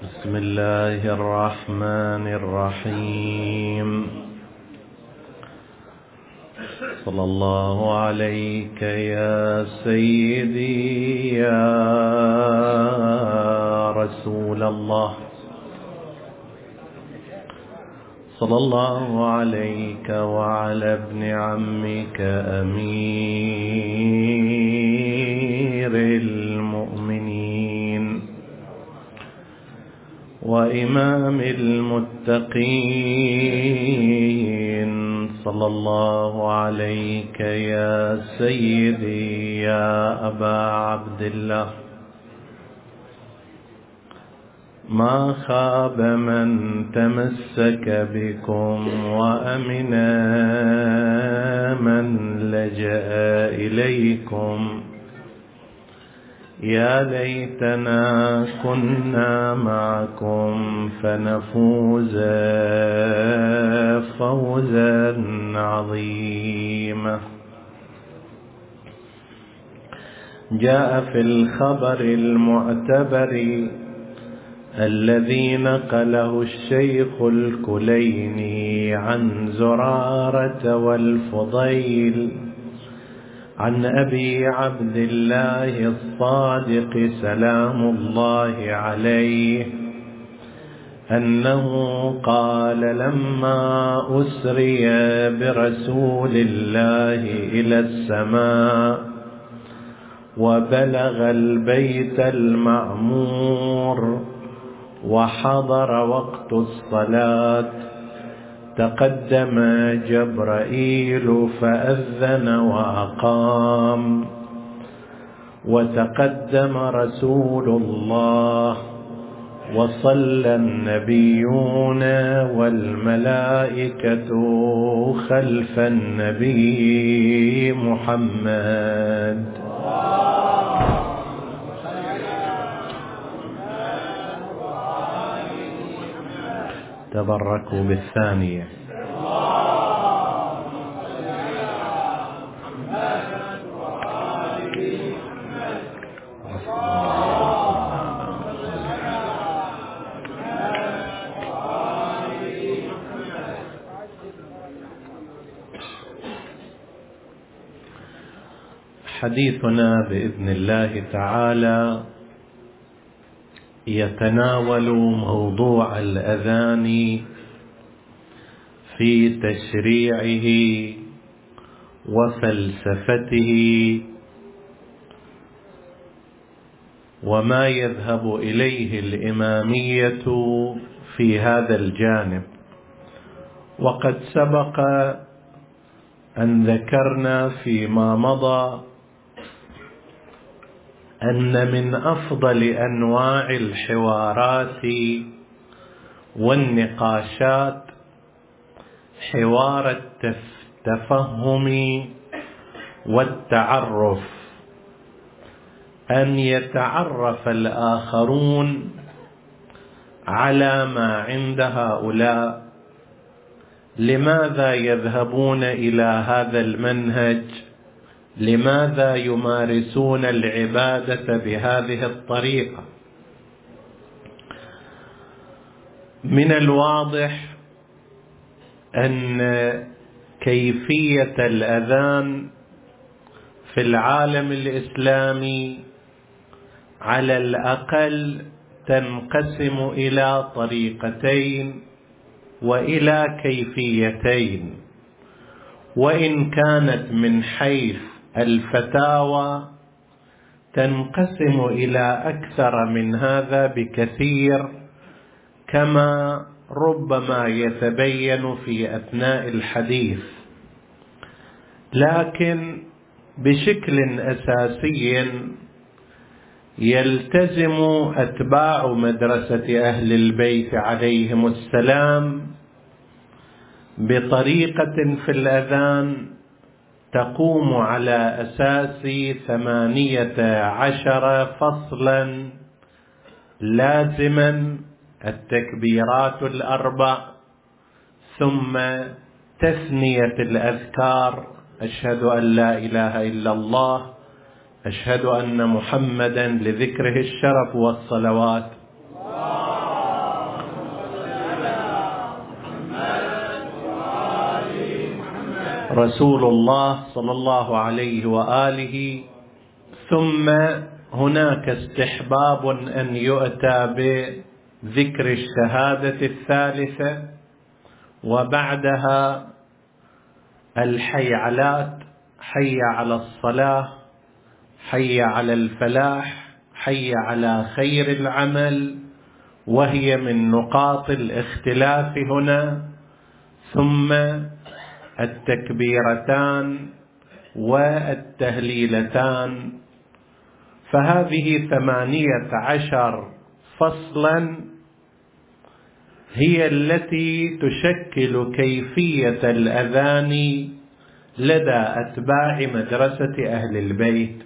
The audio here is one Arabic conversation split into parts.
بسم الله الرحمن الرحيم. صلى الله عليك يا سيدي يا رسول الله. صلى الله عليك وعلى ابن عمك أمير المؤمنين وإمام المتقين. صلى الله عليك يا سيدي يا أبا عبد الله. ما خاب من تمسك بكم وأمن من لجأ إليكم. يا ليتنا كنا معكم فنفوز فوزا عظيما. جاء في الخبر المعتبر الذي نقله الشيخ الكليني عن زرارة والفضيل عن أبي عبد الله الصادق سلام الله عليه أنه قال لما أسري برسول الله إلى السماء وبلغ البيت المعمور وحضر وقت الصلاة تقدم جبرائيل فأذن وأقام، وتقدم رسول الله وصلى النبيون والملائكة خلف النبي محمد. تبركوا بالثانية. حديثنا بإذن الله تعالى يتناول موضوع الأذان في تشريعه وفلسفته وما يذهب إليه الإمامية في هذا الجانب. وقد سبق أن ذكرنا فيما مضى أن من أفضل أنواع الحوارات والنقاشات حوار التفهم والتعرف، أن يتعرف الآخرون على ما عند هؤلاء، لماذا يذهبون إلى هذا المنهج، لماذا يمارسون العبادة بهذه الطريقة. من الواضح أن كيفية الأذان في العالم الإسلامي على الأقل تنقسم إلى طريقتين وإلى كيفيتين، وإن كانت من حيث الفتاوى تنقسم إلى أكثر من هذا بكثير، كما ربما يتبين في أثناء الحديث. لكن بشكل أساسي يلتزم أتباع مدرسة أهل البيت عليهم السلام بطريقة في الأذان تقوم على أساس 18 فصلا لازما: التكبيرات الأربع، ثم تثنية الأذكار: أشهد أن لا إله إلا الله، أشهد أن محمدا لذكره الشرف والصلوات، رسول الله صلى الله عليه وآله. ثم هناك استحباب أن يؤتى بذكر الشهادة الثالثة، وبعدها الحيعلات: حي على الصلاة، حي على الفلاح، حي على خير العمل، وهي من نقاط الاختلاف هنا. ثم التكبيرتان والتهليلتان. فهذه 18 فصلا هي التي تشكل كيفية الأذان لدى أتباع مدرسة أهل البيت.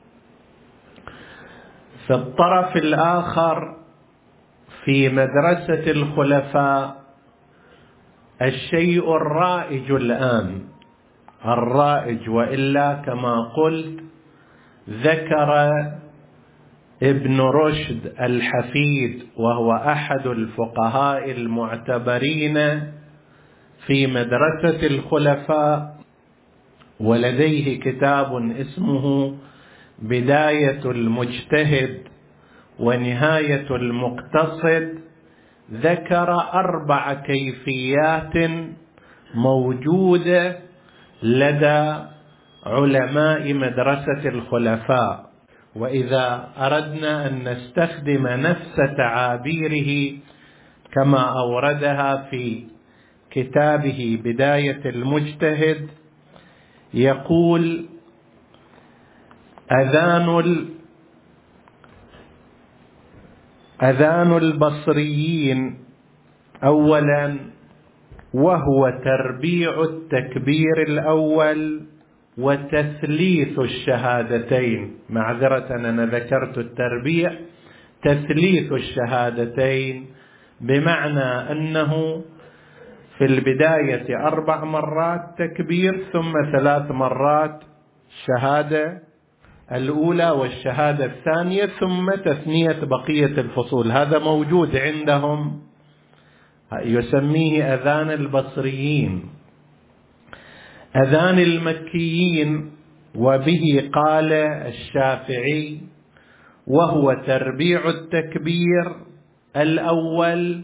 في الطرف الآخر في مدرسة الخلفاء الشيء الرائج الآن، الرائج، وإلا كما قلت ذكر ابن رشد الحفيد، وهو أحد الفقهاء المعتبرين في مدرسة الخلفاء، ولديه كتاب اسمه بداية المجتهد ونهاية المقتصد. ذكر 4 كيفيات موجودة لدى علماء مدرسة الخلفاء، وإذا أردنا أن نستخدم نفس تعابيره كما أوردها في كتابه بداية المجتهد، يقول: أذان البصريين أولا، وهو تربيع التكبير الأول وتثليث الشهادتين. معذرة أنا ذكرت التربيع، تثليث الشهادتين بمعنى أنه في البداية 4 مرات تكبير، ثم 3 مرات الشهادة الأولى والشهادة الثانية، ثم تثنية بقية الفصول. هذا موجود عندهم، يسميه أذان البصريين. أذان المكيين وبه قال الشافعي، وهو تربيع التكبير الأول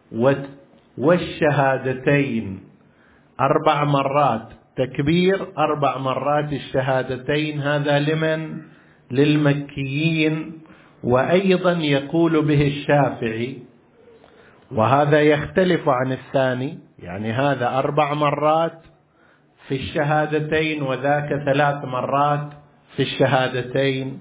والشهادتين 4 مرات تكبير، 4 مرات الشهادتين. هذا لمن؟ للمكيين. وأيضا يقول به الشافعي، وهذا يختلف عن الثاني، يعني هذا 4 مرات في الشهادتين وذاك 3 مرات في الشهادتين.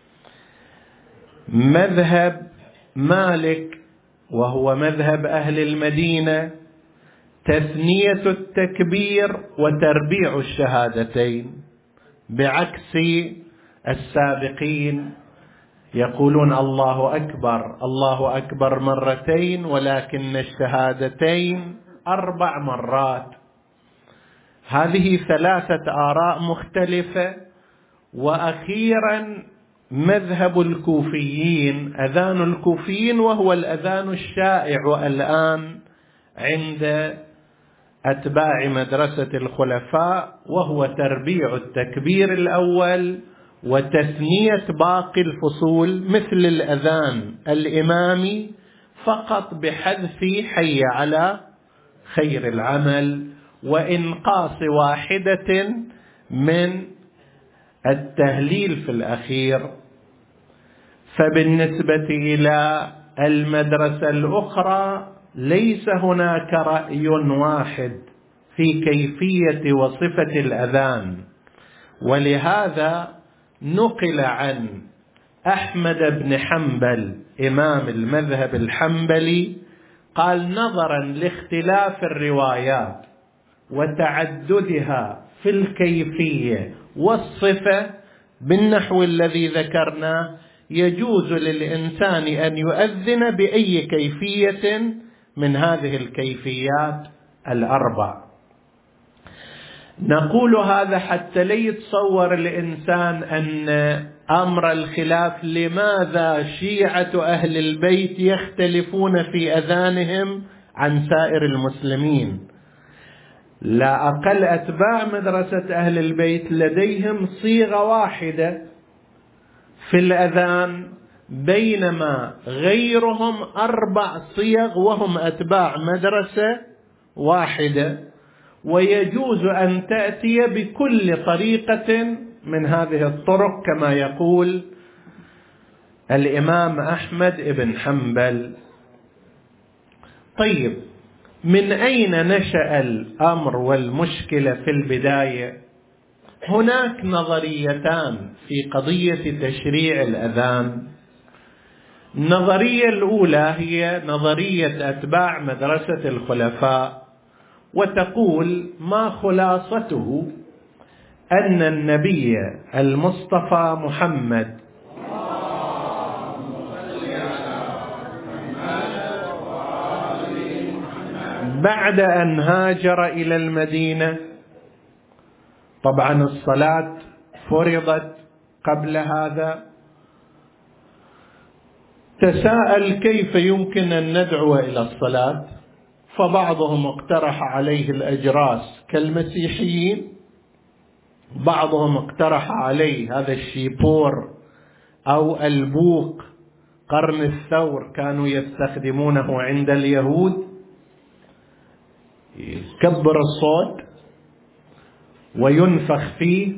مذهب مالك وهو مذهب أهل المدينة تثنية التكبير وتربيع الشهادتين، بعكس السابقين يقولون الله أكبر، الله أكبر مرتين، ولكن الشهادتين 4 مرات. هذه 3 آراء مختلفة. وأخيرا مذهب الكوفيين، أذان الكوفيين، وهو الأذان الشائع الآن عند أتباع مدرسة الخلفاء، وهو تربيع التكبير الأول وتثنية باقي الفصول مثل الأذان الإمامي، فقط بحذف حي على خير العمل وإنقاص واحدة من التهليل في الأخير. فبالنسبة إلى المدرسة الأخرى ليس هناك رأي واحد في كيفية وصفة الأذان، ولهذا نقل عن أحمد بن حنبل إمام المذهب الحنبلي قال: نظرا لاختلاف الروايات وتعددها في الكيفية والصفة بالنحو الذي ذكرنا، يجوز للإنسان أن يؤذن بأي كيفية من هذه الكيفيات 4. نقول هذا حتى لا يتصور الإنسان أن أمر الخلاف لماذا شيعة أهل البيت يختلفون في أذانهم عن سائر المسلمين. لا أقل أتباع مدرسة أهل البيت لديهم صيغة واحدة في الأذان، بينما غيرهم 4 صيغ وهم أتباع مدرسة واحدة. ويجوز أن تأتي بكل طريقة من هذه الطرق كما يقول الإمام أحمد بن حنبل. طيب، من أين نشأ الأمر والمشكلة في البداية؟ هناك نظريتان في قضية تشريع الأذان. النظرية الأولى هي نظرية أتباع مدرسة الخلفاء، وتقول ما خلاصته أن النبي المصطفى محمد بعد أن هاجر إلى المدينة، طبعا الصلاة فرضت قبل هذا، تساءل كيف يمكن أن ندعو إلى الصلاة، فبعضهم اقترح عليه الأجراس كالمسيحيين، بعضهم اقترح عليه هذا الشيبور أو البوق قرن الثور كانوا يستخدمونه عند اليهود، يكبر الصوت وينفخ فيه.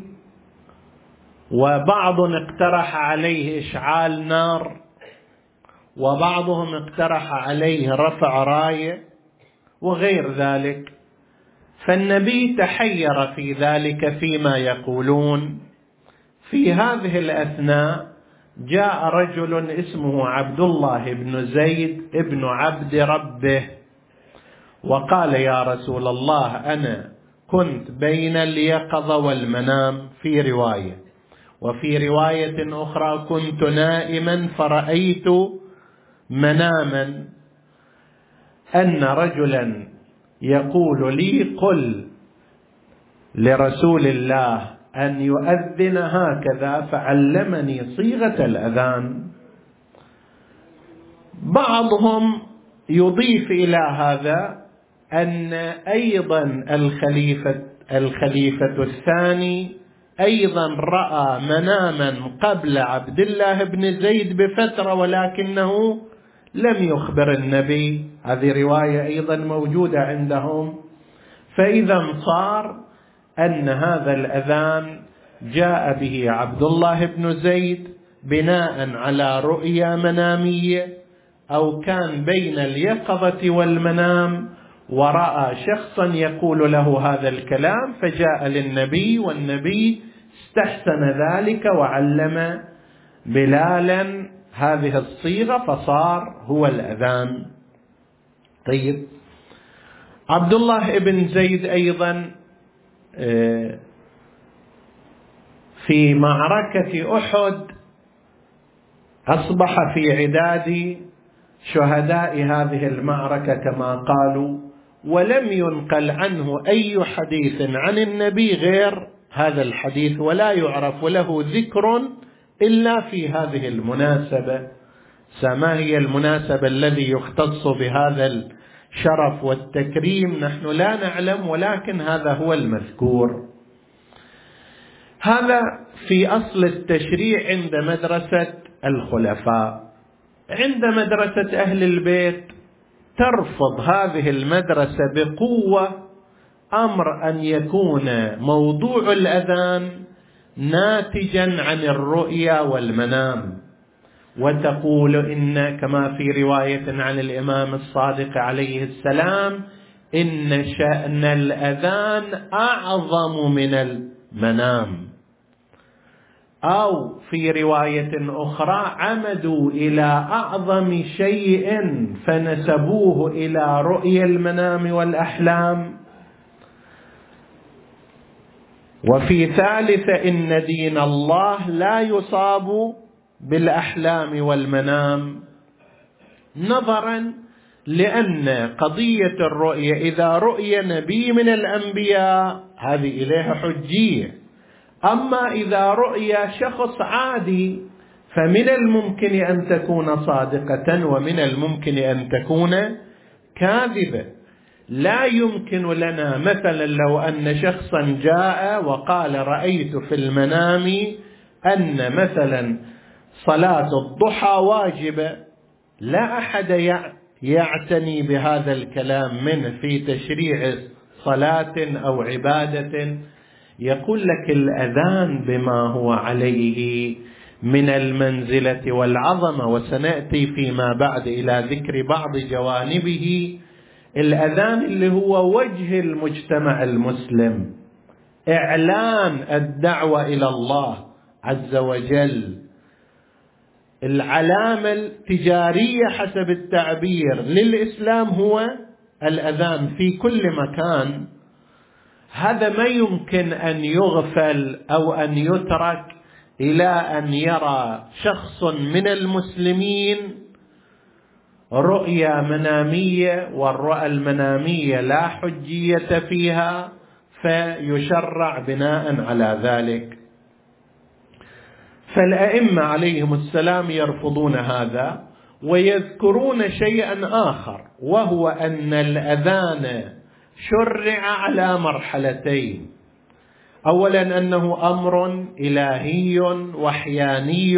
وبعض اقترح عليه إشعال نار، وبعضهم اقترح عليه رفع راية وغير ذلك. فالنبي تحير في ذلك فيما يقولون. في هذه الأثناء جاء رجل اسمه عبد الله بن زيد ابن عبد ربه وقال يا رسول الله أنا كنت بين اليقظة والمنام في رواية، وفي رواية أخرى كنت نائما فرأيت مناما أن رجلا يقول لي قل لرسول الله أن يؤذن هكذا، فعلمني صيغة الأذان. بعضهم يضيف إلى هذا أن أيضا الخليفة الثاني أيضا رأى مناما قبل عبد الله بن زيد بفترة ولكنه لم يخبر النبي، هذه رواية أيضا موجودة عندهم. فإذا صار أن هذا الأذان جاء به عبد الله بن زيد بناء على رؤيا منامية، أو كان بين اليقظة والمنام ورأى شخصا يقول له هذا الكلام فجاء للنبي، والنبي استحسن ذلك وعلم بلالا هذه الصيغة فصار هو الأذان. طيب، عبد الله بن زيد أيضا في معركة أحد أصبح في عداد شهداء هذه المعركة كما قالوا، ولم ينقل عنه أي حديث عن النبي غير هذا الحديث، ولا يعرف له ذكر إلا في هذه المناسبة. ما هي المناسبة الذي يختص بهذا الشرف والتكريم نحن لا نعلم، ولكن هذا هو المذكور. هذا في أصل التشريع عند مدرسة الخلفاء. عند مدرسة أهل البيت ترفض هذه المدرسة بقوة أمر أن يكون موضوع الأذان ناتجا عن الرؤيا والمنام، وتقول إن كما في رواية عن الإمام الصادق عليه السلام إن شأن الأذان أعظم من المنام. أو في رواية أخرى عمدوا إلى أعظم شيء فنسبوه إلى رؤيا المنام والأحلام. وفي ثالثة إن دين الله لا يصاب بالأحلام والمنام، نظرا لأن قضية الرؤية إذا رؤيا نبي من الأنبياء هذه إليها حجية، أما إذا رؤيا شخص عادي فمن الممكن أن تكون صادقة ومن الممكن أن تكون كاذبة. لا يمكن لنا مثلا لو أن شخصا جاء وقال رأيت في المنام أن مثلا صلاة الضحى واجبة، لا أحد يعتني بهذا الكلام منه في تشريع صلاة أو عبادة. يقول لك الأذان بما هو عليه من المنزلة والعظمة، وسنأتي فيما بعد إلى ذكر بعض جوانبه. الأذان اللي هو وجه المجتمع المسلم، إعلان الدعوة إلى الله عز وجل، العلامة التجارية حسب التعبير للإسلام هو الأذان في كل مكان. هذا ما يمكن أن يغفل أو أن يترك إلى أن يرى شخص من المسلمين رؤيا منامية، والرؤى المنامية لا حجية فيها، فيشرع بناء على ذلك. فالأئمة عليهم السلام يرفضون هذا، ويذكرون شيئا آخر، وهو أن الأذان شرع على مرحلتين. أولا أنه أمر إلهي وحياني،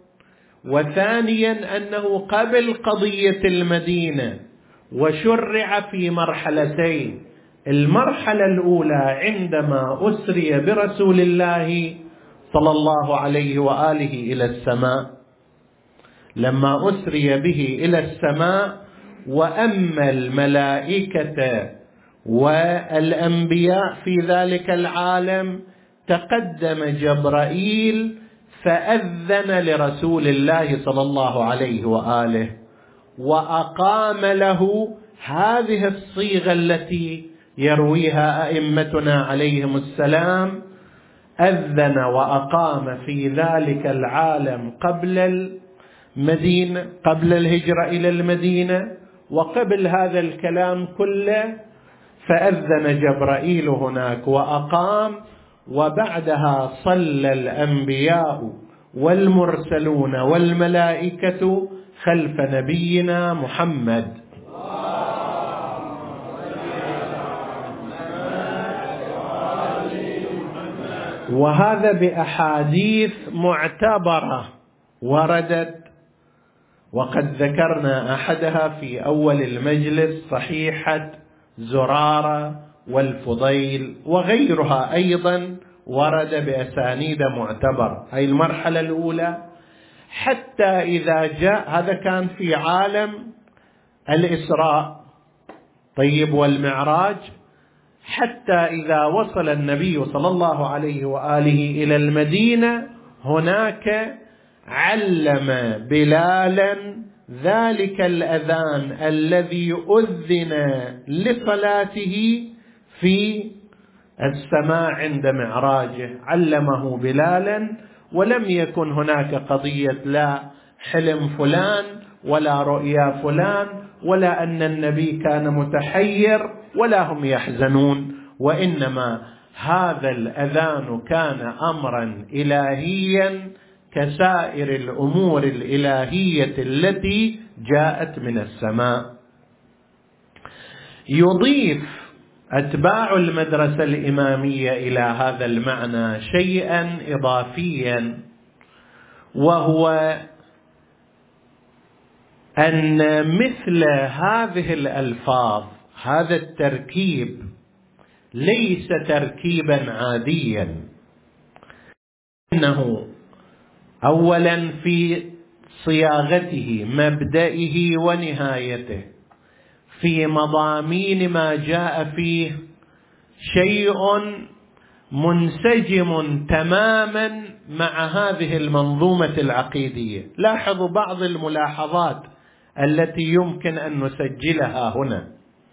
وثانيا أنه قبل قضية المدينة وشرع في مرحلتين. المرحلة الأولى عندما أسري برسول الله صلى الله عليه وآله إلى السماء، لما أسري به إلى السماء، وأما الملائكة والأنبياء في ذلك العالم، تقدم جبرائيل فأذن لرسول الله صلى الله عليه وآله، وأقام له هذه الصيغة التي يرويها أئمتنا عليهم السلام: أذن وأقام في ذلك العالم قبل المدينة، قبل الهجرة إلى المدينة، وقبل هذا الكلام كله فأذن جبرائيل هناك وأقام، وبعدها صلى الأنبياء والمرسلون والملائكة خلف نبينا محمد. وهذا بأحاديث معتبرة وردت، وقد ذكرنا أحدها في أول المجلس، صحيحة زرارة والفضيل وغيرها أيضا ورد بأسانيد معتبر. هذه المرحلة الأولى. حتى إذا جاء، هذا كان في عالم الإسراء طيب والمعراج، حتى إذا وصل النبي صلى الله عليه وآله إلى المدينة، هناك علم بلالا ذلك الأذان الذي أذن لصلاته في السماء عند معراجه، علمه بلالا. ولم يكن هناك قضية لا حلم فلان ولا رؤيا فلان، ولا أن النبي كان متحير ولا هم يحزنون، وإنما هذا الأذان كان أمرا إلهيا كسائر الأمور الإلهية التي جاءت من السماء. يضيف أتباع المدرسة الإمامية إلى هذا المعنى شيئا إضافيا، وهو أن مثل هذه الألفاظ، هذا التركيب ليس تركيبا عاديا، إنه أولا في صياغته، مبدئه ونهايته، في مضامين ما جاء فيه، شيء منسجم تماما مع هذه المنظومة العقيدية. لاحظوا بعض الملاحظات التي يمكن أن نسجلها هنا.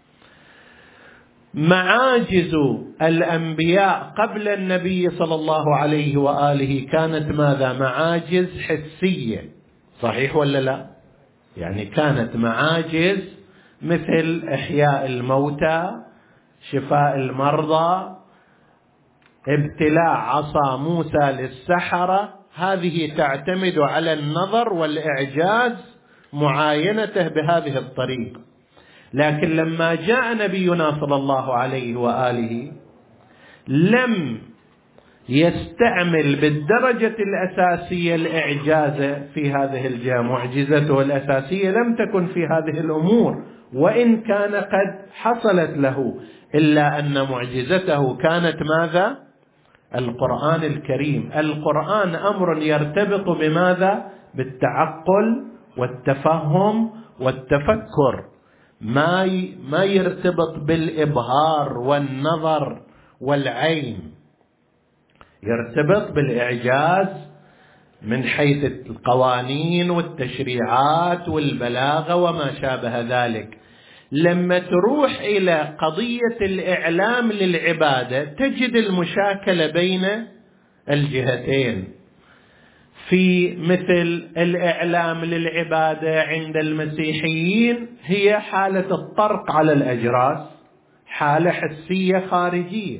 معاجز الأنبياء قبل النبي صلى الله عليه وآله كانت ماذا؟ معاجز حسية، صحيح ولا لا؟ يعني كانت معاجز مثل إحياء الموتى، شفاء المرضى، ابتلاع عصا موسى للسحرة. هذه تعتمد على النظر والإعجاز، معاينته بهذه الطريقة. لكن لما جاء نبينا صلى الله عليه وآله لم يستعمل بالدرجة الأساسية الإعجاز في هذه الجهة. معجزته الأساسية لم تكن في هذه الأمور، وإن كان قد حصلت له، إلا أن معجزته كانت ماذا؟ القرآن الكريم. القرآن أمر يرتبط بماذا؟ بالتعقل والتفهم والتفكر، ما يرتبط بالإبهار والنظر والعين، يرتبط بالإعجاز من حيث القوانين والتشريعات والبلاغة وما شابه ذلك. لما تروح إلى قضية الإعلام للعبادة تجد المشاكلة بين الجهتين. في مثل الإعلام للعبادة عند المسيحيين هي حالة الطرق على الأجراس، حالة حسية خارجية،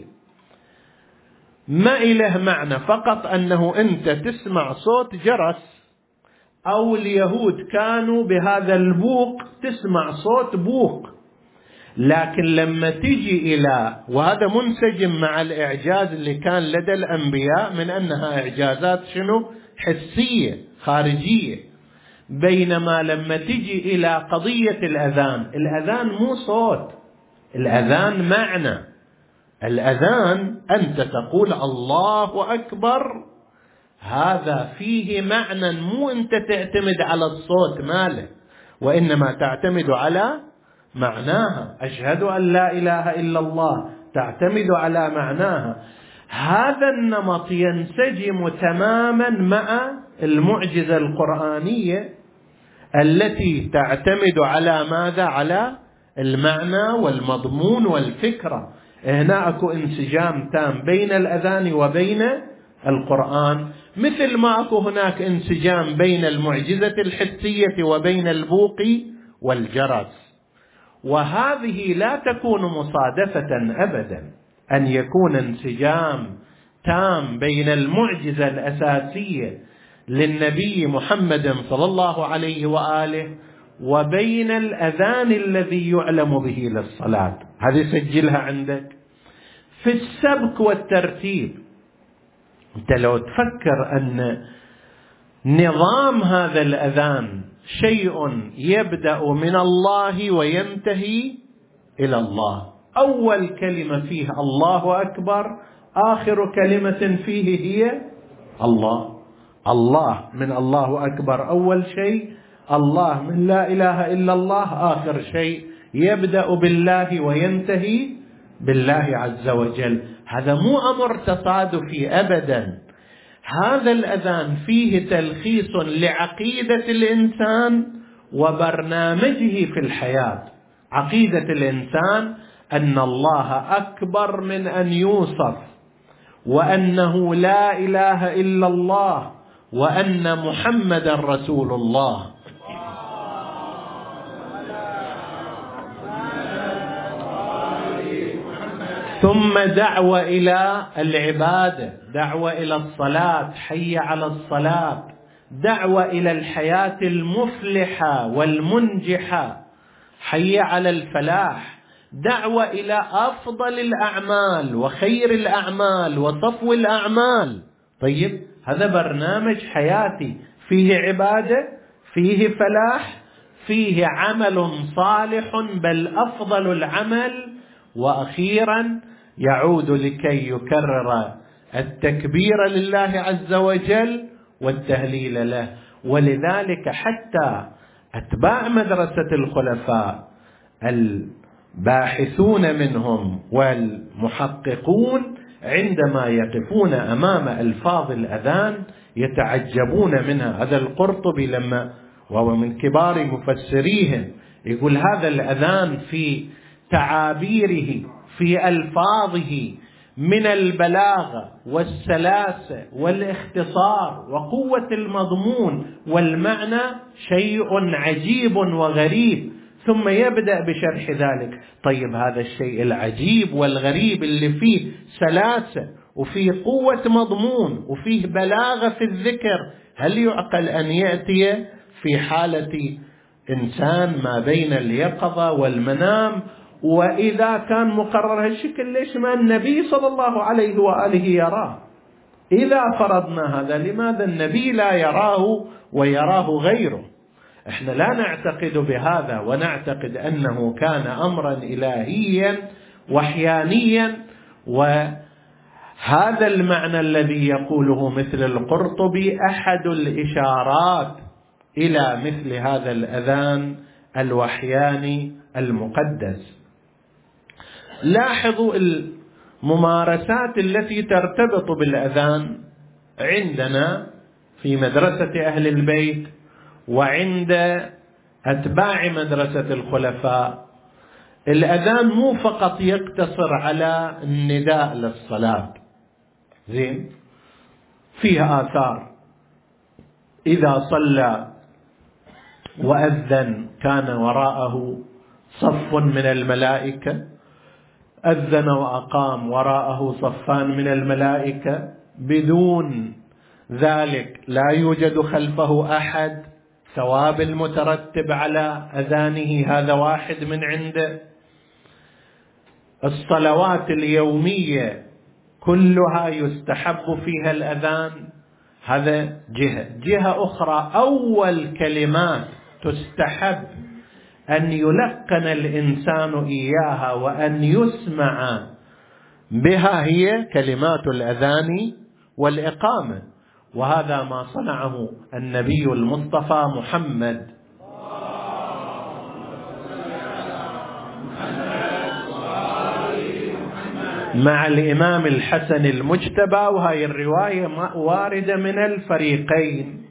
ما إله معنى، فقط أنه أنت تسمع صوت جرس، أو اليهود كانوا بهذا البوق تسمع صوت بوق. لكن لما تجي إلى، وهذا منسجم مع الإعجاز اللي كان لدى الأنبياء من أنها إعجازات شنو؟ حسية خارجية. بينما لما تجي إلى قضية الأذان، الأذان مو صوت، الأذان معنى. الأذان أنت تقول الله أكبر، هذا فيه معنى، مو أنت تعتمد على الصوت ماله، وإنما تعتمد على معناها. أشهد أن لا إله إلا الله تعتمد على معناها. هذا النمط ينسجم تماما مع المعجزة القرآنية التي تعتمد على ماذا؟ على المعنى والمضمون والفكرة. هنا أكو انسجام تام بين الأذان وبين القرآن، مثل ما أكو هناك انسجام بين المعجزة الحسية وبين البوق والجرس. وهذه لا تكون مصادفة أبدا أن يكون انسجام تام بين المعجزة الأساسية للنبي محمد صلى الله عليه وآله وبين الأذان الذي يعلم به للصلاة. هذه سجلها عندك. في السبك والترتيب، أنت لو تفكر أن نظام هذا الأذان شيء يبدأ من الله وينتهي إلى الله. أول كلمة فيه الله أكبر، آخر كلمة فيه هي الله. الله من الله أكبر أول شيء، الله من لا إله إلا الله آخر شيء، يبدأ بالله وينتهي بالله عز وجل. هذا مو أمر تصادفي أبدا. هذا الأذان فيه تلخيص لعقيدة الإنسان وبرنامجه في الحياة. عقيدة الإنسان أن الله أكبر من أن يوصف، وأنه لا إله إلا الله، وأن محمد رسول الله. ثم دعوة إلى العبادة، دعوة إلى الصلاة، حي على الصلاة، دعوة إلى الحياة المفلحة والمنجحة، حي على الفلاح، دعوة إلى أفضل الأعمال وخير الأعمال وصفو الأعمال. طيب، هذا برنامج حياتي فيه عبادة، فيه فلاح، فيه عمل صالح بل أفضل العمل، وأخيرا يعود لكي يكرر التكبير لله عز وجل والتهليل له. ولذلك حتى أتباع مدرسة الخلفاء الباحثون منهم والمحققون عندما يقفون أمام ألفاظ الأذان يتعجبون منها. هذا القرطبي لما وهو من كبار مفسريهم يقول هذا الأذان في تعابيره، في ألفاظه، من البلاغة والسلاسة والاختصار وقوة المضمون والمعنى شيء عجيب وغريب، ثم يبدأ بشرح ذلك. طيب، هذا الشيء العجيب والغريب اللي فيه سلاسة وفيه قوة مضمون وفيه بلاغة في الذكر، هل يعقل أن يأتي في حالة إنسان ما بين اليقظة والمنام، وإذا كان مقرر هالشكل ليش ما النبي صلى الله عليه وآله يراه؟ إذا فرضنا هذا لماذا النبي لا يراه ويراه غيره؟ احنا لا نعتقد بهذا، ونعتقد أنه كان أمرا إلهيا وحيانيا. وهذا المعنى الذي يقوله مثل القرطبي أحد الإشارات إلى مثل هذا الأذان الوحياني المقدس. لاحظوا الممارسات التي ترتبط بالأذان عندنا في مدرسة أهل البيت وعند أتباع مدرسة الخلفاء. الأذان مو فقط يقتصر على النداء للصلاة، زين، فيها آثار. إذا صلى وأذن كان وراءه صف من الملائكة، أذن وأقام وراءه صفان من الملائكة، بدون ذلك لا يوجد خلفه أحد. ثواب المترتب على أذانه هذا واحد من عنده. الصلوات اليومية كلها يستحب فيها الأذان، هذا جهة أخرى. أول كلمات تستحب أن يلقن الإنسان إياها وأن يسمع بها هي كلمات الأذان والإقامة، وهذا ما صنعه النبي المصطفى محمد مع الإمام الحسن المجتبى، وهي الرواية واردة من الفريقين.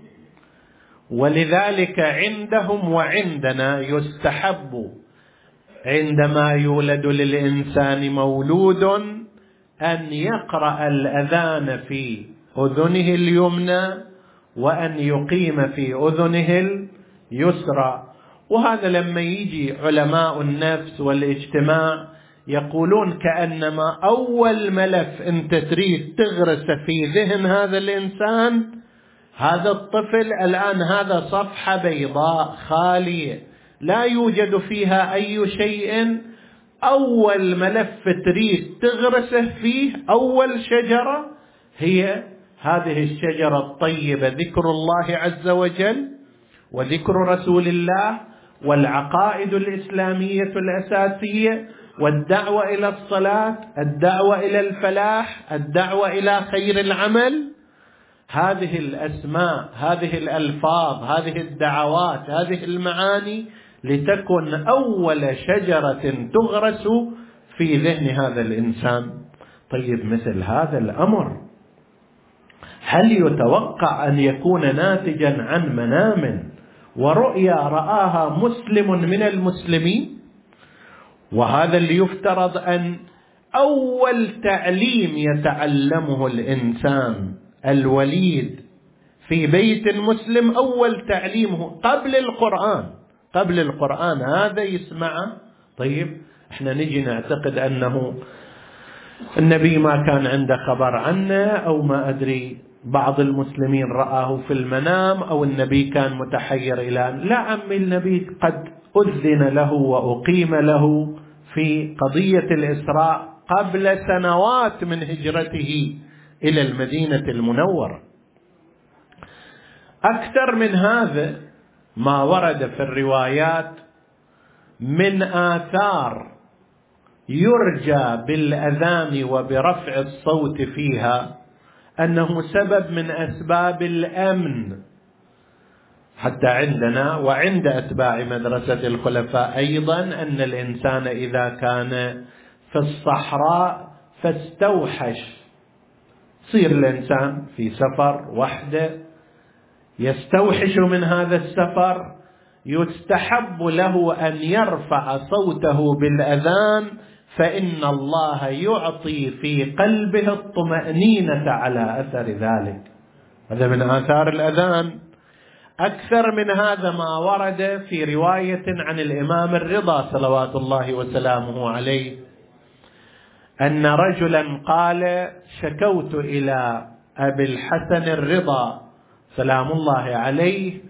ولذلك عندهم وعندنا يستحب عندما يولد للإنسان مولود أن يقرأ الأذان في أذنه اليمنى وأن يقيم في أذنه اليسرى. وهذا لما يجي علماء النفس والاجتماع يقولون كأنما أول ملف أنت تريد تغرس في ذهن هذا الإنسان، هذا الطفل الآن هذا صفحة بيضاء خالية لا يوجد فيها أي شيء، أول ملف تريد تغرسه فيه، أول شجرة هي هذه الشجرة الطيبة، ذكر الله عز وجل وذكر رسول الله والعقائد الإسلامية الأساسية والدعوة إلى الصلاة، الدعوة إلى الفلاح، الدعوة إلى خير العمل. هذه الأسماء، هذه الألفاظ، هذه الدعوات، هذه المعاني لتكن أول شجرة تغرس في ذهن هذا الإنسان. طيب مثل هذا الأمر هل يتوقع أن يكون ناتجا عن منام ورؤيا رآها مسلم من المسلمين؟ وهذا اللي يفترض أن أول تعليم يتعلمه الإنسان الوليد في بيت مسلم، أول تعليمه قبل القرآن هذا يسمعه. طيب احنا نجي نعتقد أنه النبي ما كان عنده خبر عنه، أو ما أدري بعض المسلمين رآه في المنام، أو النبي كان متحير إلى لا عمي، النبي قد أذن له وأقيم له في قضية الإسراء قبل سنوات من هجرته إلى المدينة المنورة. أكثر من هذا ما ورد في الروايات من آثار يرجى بالأذان وبرفع الصوت فيها أنه سبب من أسباب الأمن، حتى عندنا وعند أتباع مدرسة الخلفاء أيضا، أن الإنسان إذا كان في الصحراء فاستوحش، يصير الإنسان في سفر وحده يستوحش من هذا السفر، يستحب له أن يرفع صوته بالأذان، فإن الله يعطي في قلبه الطمأنينة على أثر ذلك. هذا من آثار الأذان. أكثر من هذا ما ورد في رواية عن الإمام الرضا صلوات الله وسلامه عليه أن رجلا قال: شكوت إلى أبي الحسن الرضا سلام الله عليه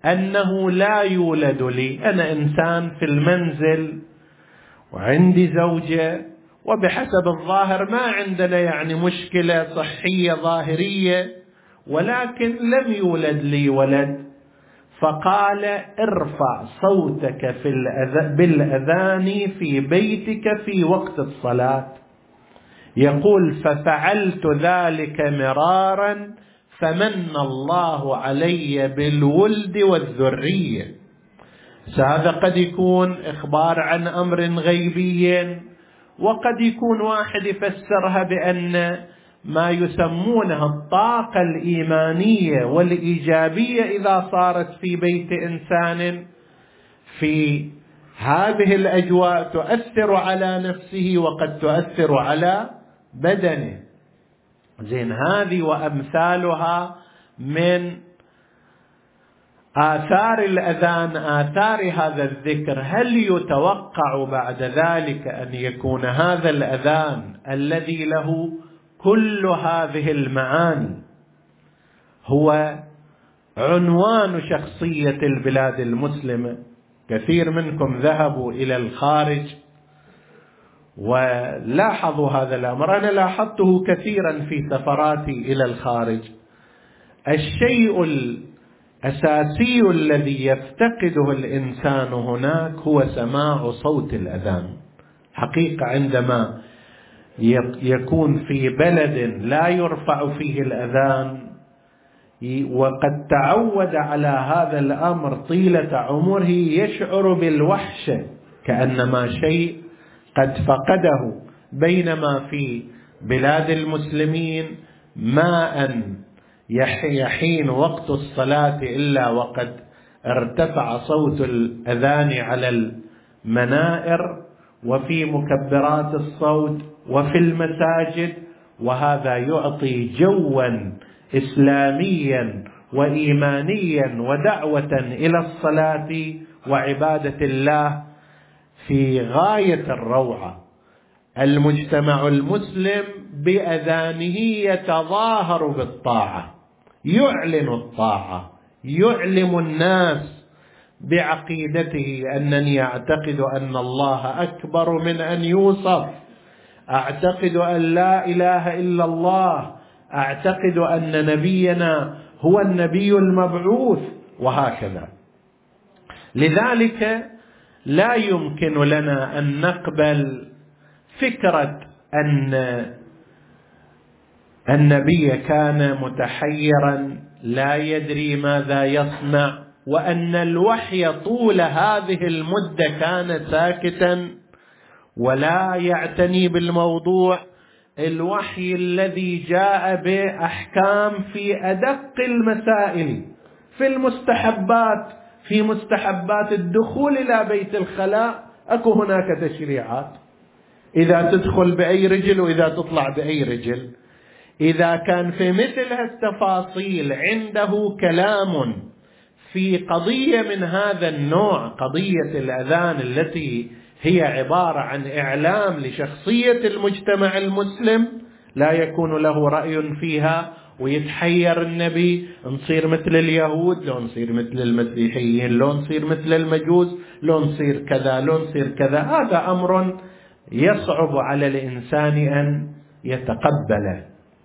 أنه لا يولد لي، أنا إنسان في المنزل وعندي زوجة، وبحسب الظاهر ما عندنا يعني مشكلة صحية ظاهرية، ولكن لم يولد لي ولد. فقال: ارفع صوتك بالأذان في بيتك في وقت الصلاة. يقول: ففعلت ذلك مرارا فمن الله علي بالولد والذرية. هذا قد يكون إخبار عن أمر غيبي، وقد يكون واحد يفسرها بأن ما يسمونها الطاقة الإيمانية والإيجابية إذا صارت في بيت إنسان في هذه الأجواء تؤثر على نفسه وقد تؤثر على بدنه. زين، هذه وأمثالها من آثار الأذان، آثار هذا الذكر. هل يتوقع بعد ذلك أن يكون هذا الأذان الذي له كل هذه المعاني هو عنوان شخصية البلاد المسلمة؟ كثير منكم ذهبوا إلى الخارج ولاحظوا هذا الأمر، أنا لاحظته كثيرا في سفراتي إلى الخارج. الشيء الأساسي الذي يفتقده الإنسان هناك هو سماع صوت الأذان. حقيقة عندما يكون في بلد لا يرفع فيه الأذان وقد تعود على هذا الأمر طيلة عمره، يشعر بالوحشة كأنما شيء قد فقده. بينما في بلاد المسلمين ما أن يحين وقت الصلاة إلا وقد ارتفع صوت الأذان على المنائر وفي مكبرات الصوت وفي المساجد، وهذا يعطي جوا إسلاميا وإيمانيا ودعوة إلى الصلاة وعبادة الله في غاية الروعة. المجتمع المسلم بأذانه يتظاهر بالطاعة، يعلن الطاعة، يعلم الناس بعقيدته أنني أعتقد أن الله أكبر من أن يوصف، أعتقد أن لا إله إلا الله، أعتقد أن نبينا هو النبي المبعوث، وهكذا. لذلك لا يمكن لنا أن نقبل فكرة أن النبي كان متحيرا لا يدري ماذا يصنع، وأن الوحي طول هذه المدة كان ساكتا ولا يعتني بالموضوع. الوحي الذي جاء بأحكام في أدق المسائل، في مستحبات الدخول إلى بيت الخلاء أكو هناك تشريعات، إذا تدخل بأي رجل وإذا تطلع بأي رجل. إذا كان في مثل هالتفاصيل عنده كلام في قضية من هذا النوع، قضية الأذان التي هي عبارة عن إعلام لشخصية المجتمع المسلم، لا يكون له رأي فيها ويتحير النبي: نصير مثل اليهود، لو نصير مثل المسيحيين، لو نصير مثل المجوس، لو نصير كذا، لو نصير كذا. هذا أمر يصعب على الإنسان أن يتقبله.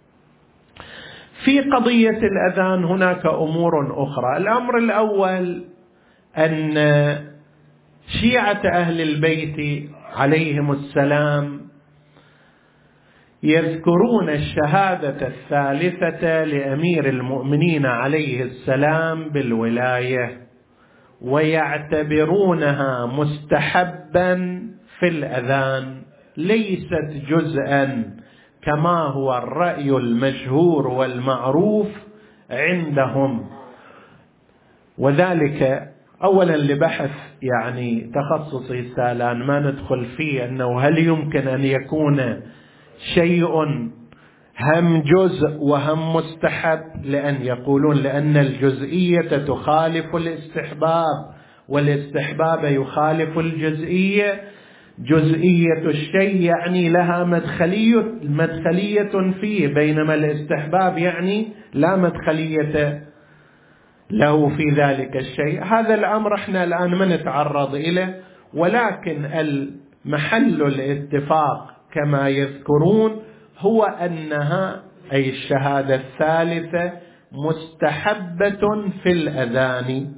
في قضية الأذان هناك أمور أخرى. الأمر الأول أن شيعة أهل البيت عليهم السلام يذكرون الشهادة الثالثة لأمير المؤمنين عليه السلام بالولاية، ويعتبرونها مستحبا في الأذان، ليست جزءا كما هو الرأي المشهور والمعروف عندهم. وذلك أولا لبحث يعني تخصصي سالان ما ندخل فيه، أنه هل يمكن أن يكون شيء هم جزء وهم مستحب، لأن يقولون لأن الجزئية تخالف الاستحباب والاستحباب يخالف الجزئية. جزئية الشيء يعني لها مدخلية فيه، بينما الاستحباب يعني لا مدخلية له في ذلك الشيء. هذا الأمر احنا الآن ما نتعرض إليه، ولكن المحل الاتفاق كما يذكرون هو أنها أي الشهادة الثالثة مستحبة في الأذان.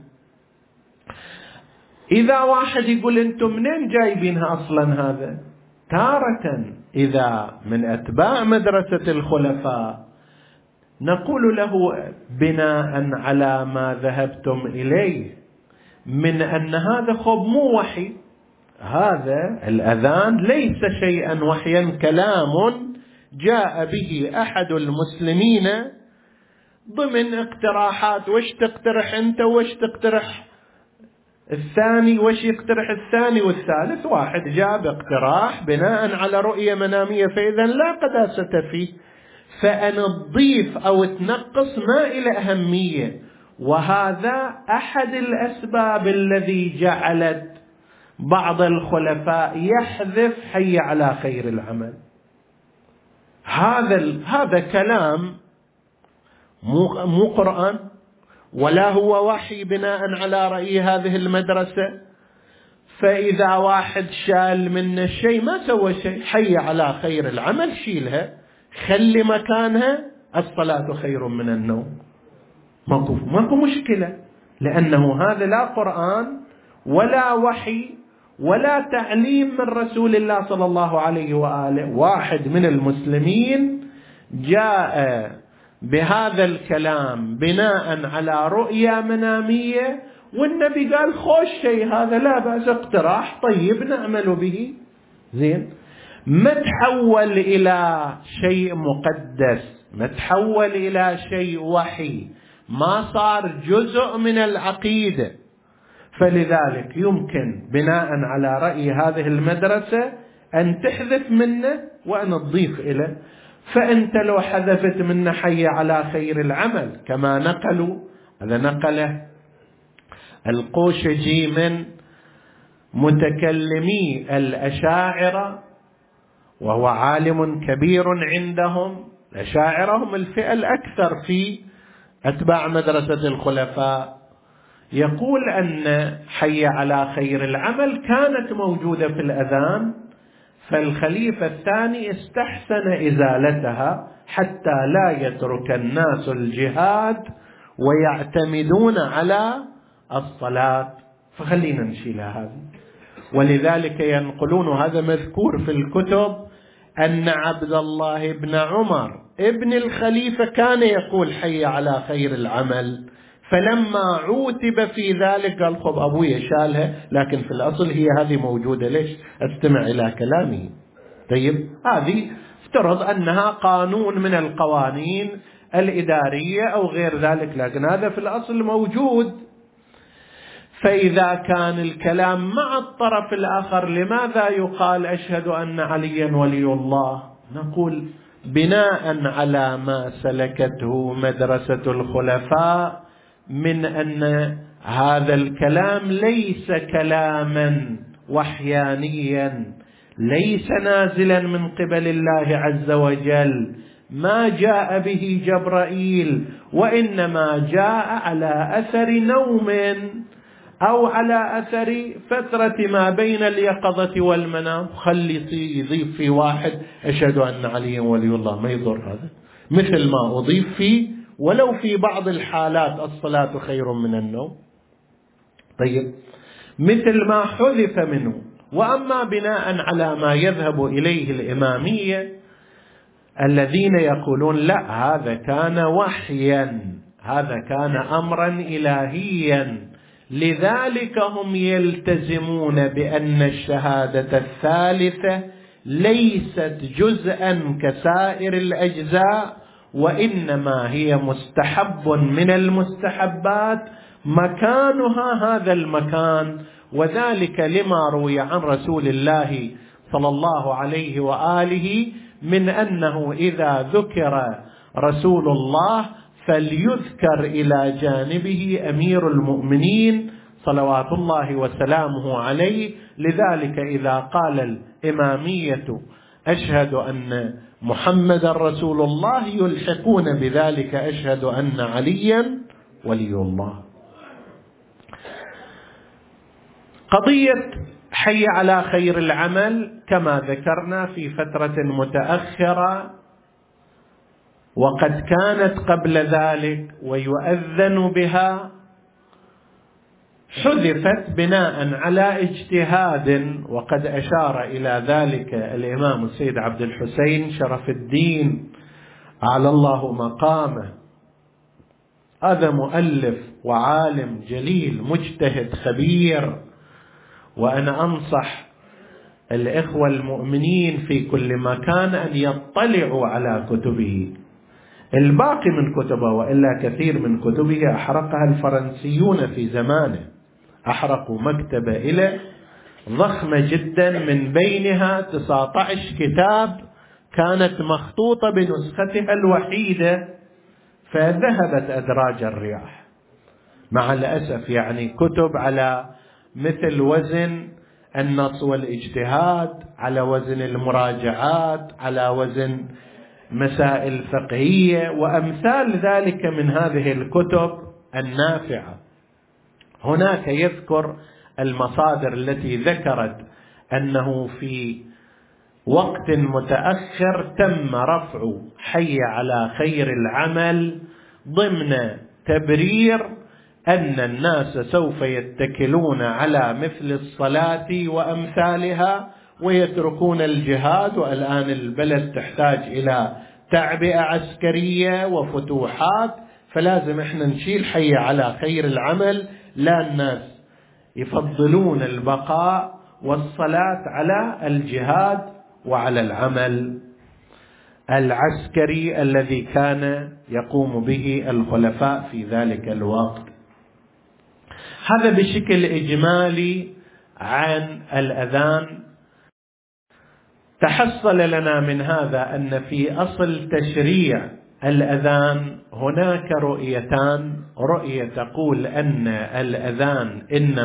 إذا واحد يقول أنتم منين جايبينها أصلا؟ هذا تارة إذا من أتباع مدرسة الخلفاء نقول له بناء على ما ذهبتم إليه من أن هذا خب مو وحي، هذا الأذان ليس شيئا وحيا، كلام جاء به أحد المسلمين ضمن اقتراحات، وش تقترح أنت وش تقترح الثاني وش يقترح الثاني والثالث، واحد جاب اقتراح بناء على رؤية منامية، فإذا لا قداسة فيه، فأن تضيف أو تنقص ما إلى أهمية. وهذا أحد الأسباب الذي جعلت بعض الخلفاء يحذف حي على خير العمل. هذا كلام مو قرآن ولا هو وحي بناء على رأي هذه المدرسة. فإذا واحد شال من الشيء ما سوى شيء، حي على خير العمل شيلها، خلي مكانها الصلاة خير من النوم، ماكو مشكلة، لأنه هذا لا قرآن ولا وحي ولا تعليم من رسول الله صلى الله عليه وآله. واحد من المسلمين جاء بهذا الكلام بناء على رؤية منامية، والنبي قال خوش شيء هذا، لا بأس، اقتراح طيب نعمل به، زين، ما تحول إلى شيء مقدس، ما تحول إلى شيء وحي، ما صار جزء من العقيدة. فلذلك يمكن بناء على رأي هذه المدرسة أن تحذف منه وأن تضيف إليه. فأنت لو حذفت منه حي على خير العمل كما نقلوا، هذا نقله القوشجي من متكلمي الأشاعرة، وهو عالم كبير عندهم. الأشاعرة هم الفئة الأكثر في أتباع مدرسة الخلفاء. يقول أن حي على خير العمل كانت موجودة في الأذان، فالخليفة الثاني استحسن إزالتها حتى لا يترك الناس الجهاد ويعتمدون على الصلاة، فخلينا نشيلها هذه. ولذلك ينقلون، هذا مذكور في الكتب، أن عبد الله بن عمر ابن الخليفة كان يقول حي على خير العمل، فلما عوتب في ذلك قال خب أبوي شالها، لكن في الأصل هي هذه موجودة، ليش أستمع إلى كلامه؟ طيب هذه افترض أنها قانون من القوانين الإدارية أو غير ذلك، لكن هذا في الأصل موجود. فإذا كان الكلام مع الطرف الآخر، لماذا يقال أشهد أن عليا ولي الله؟ نقول بناء على ما سلكته مدرسة الخلفاء من أن هذا الكلام ليس كلاما وحيانيا، ليس نازلا من قبل الله عز وجل، ما جاء به جبرائيل، وإنما جاء على أثر نوم أو على أثر فترة ما بين اليقظة والمنام. خلي يضيف في واحد أشهد أن عليا ولي الله، ما يضر هذا، مثل ما أضيف فيه ولو في بعض الحالات الصلاة خير من النوم. طيب، مثل ما حذف منه. وأما بناء على ما يذهب إليه الإمامية الذين يقولون لا، هذا كان وحيا، هذا كان أمرا إلهيا، لذلك هم يلتزمون بأن الشهادة الثالثة ليست جزءا كسائر الأجزاء، وإنما هي مستحب من المستحبات، مكانها هذا المكان. وذلك لما روي عن رسول الله صلى الله عليه وآله من أنه إذا ذكر رسول الله فليذكر إلى جانبه أمير المؤمنين صلوات الله وسلامه عليه. لذلك إذا قال الإمامية أشهد أن محمد رسول الله، يلحقون بذلك أشهد أن عليا ولي الله. قضية حي على خير العمل كما ذكرنا في فترة متأخرة، وقد كانت قبل ذلك ويؤذن بها، حذفت بناء على اجتهاد، وقد أشار إلى ذلك الإمام السيد عبد الحسين شرف الدين أعلى الله مقامه. هذا مؤلف وعالم جليل مجتهد خبير، وأنا أنصح الإخوة المؤمنين في كل مكان أن يطلعوا على كتبه. الباقي من كتبه، وإلا كثير من كتبه أحرقها الفرنسيون في زمانه، أحرقوا مكتبة إلى ضخمة جدا، من بينها 19 كتاب كانت مخطوطة بنسختها الوحيدة، فذهبت أدراج الرياح مع الأسف. يعني كتب على مثل وزن النص والاجتهاد، على وزن المراجعات، على وزن مسائل فقهية وأمثال ذلك من هذه الكتب النافعة. هناك يذكر المصادر التي ذكرت أنه في وقت متأخر تم رفع حي على خير العمل ضمن تبرير أن الناس سوف يتكلون على مثل الصلاة وأمثالها ويتركون الجهاد، والآن البلد تحتاج إلى تعبئة عسكرية وفتوحات، فلازم احنا نشيل حي على خير العمل. لا، الناس يفضلون البقاء والصلاة على الجهاد وعلى العمل العسكري الذي كان يقوم به الخلفاء في ذلك الوقت. هذا بشكل إجمالي عن الأذان. تحصل لنا من هذا أن في أصل تشريع الأذان هناك رؤيتان: رؤية تقول أن الأذان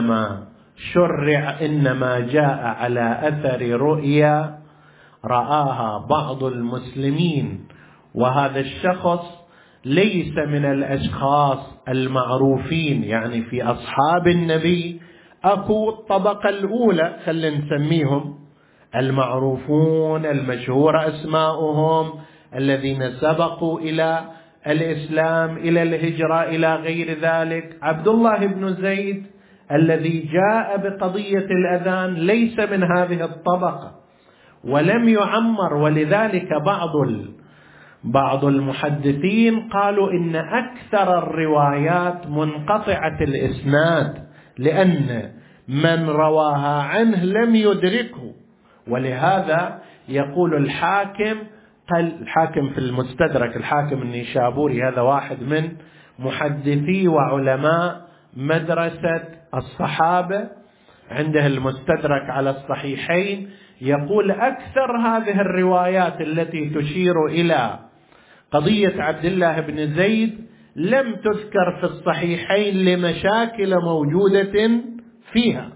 إنما جاء على أثر رؤيا رآها بعض المسلمين، وهذا الشخص ليس من الأشخاص المعروفين، يعني في أصحاب النبي أكو الطبقة الأولى، خلينا نسميهم المعروفون المشهور أسماؤهم، الذين سبقوا إلى الإسلام، إلى الهجرة، إلى غير ذلك. عبد الله بن زيد الذي جاء بقضية الأذان ليس من هذه الطبقة ولم يعمر، ولذلك بعض المحدثين قالوا إن أكثر الروايات منقطعة الإسناد، لأن من رواها عنه لم يدركه. ولهذا يقول الحاكم في المستدرك، الحاكم النيشابوري، هذا واحد من محدثي وعلماء مدرسة الصحابة، عنده المستدرك على الصحيحين، يقول أكثر هذه الروايات التي تشير إلى قضية عبد الله بن زيد لم تذكر في الصحيحين لمشاكل موجودة فيها.